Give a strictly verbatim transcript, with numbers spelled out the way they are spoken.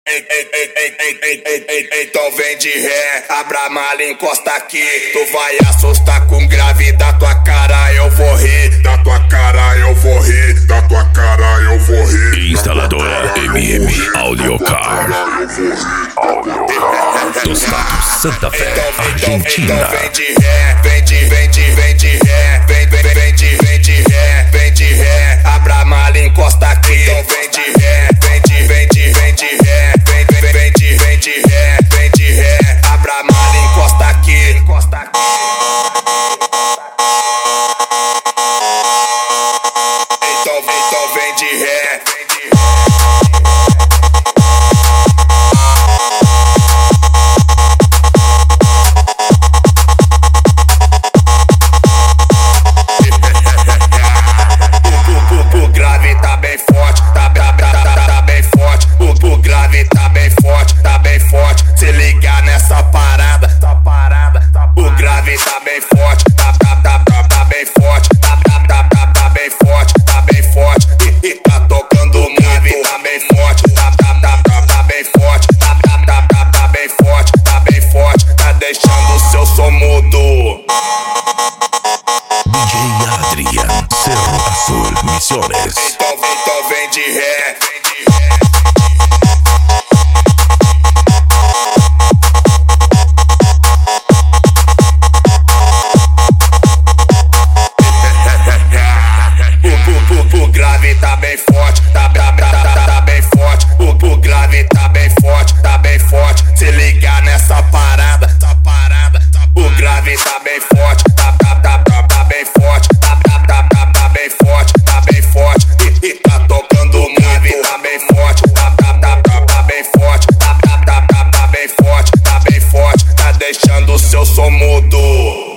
Então vem de ré, abra a mala, encosta aqui. Tu vai assustar com grave da tua cara, eu vou rir. Da tua cara eu vou rir, da tua cara eu vou rir. Instaladora M M Audiocar do estado Santa Fé, Argentina. Então vem de ré, vem de, vem de, vem de ré, vem, vem, vem de, vem de ré, vem de ré, abra a mala, encosta aqui. Então vem de ré, vem de, vem de, vem de ré, vem, vem, vem de, vem de ré, vem de ré, abra a mala, encosta aqui, encosta aqui. Então, então vem de ré, vem de ré. O grave tá bem forte, tá, tá, tá, tá, tá bem forte. O, o grave tá bem forte, tá bem forte. Se ligar nessa parada, tá parada, tá, o grave tá bem forte, tá, tá, tá, tá, tá bem forte, tá, tá, tá, tá, tá bem forte, tá bem forte. E, e tá tocando o grave, tá bem forte, tá, tá, tá, tá, tá bem forte, tá, tá, tá, tá, tá bem forte, tá bem forte. Tá deixando o seu som mudo. D J Adrian, Cerro Azul, Misiones. Então, então vem de ré, vem de ré. O, o, o, o grave tá bem forte, tá, tá, tá, tá, tá bem forte. O, o grave tá bem forte, tá bem forte. Se ligar nessa parada, tá parada. O grave tá bem forte, tá, tá, tá, tá, tá bem forte, tá, tá, tá, tá, tá bem forte, tá bem forte. E, e tá tocando o grave, tá bem forte, tá, tá, tá, tá, tá bem forte, tá, tá, tá, tá, tá bem forte, tá bem forte. Tá deixando o seu som mudo.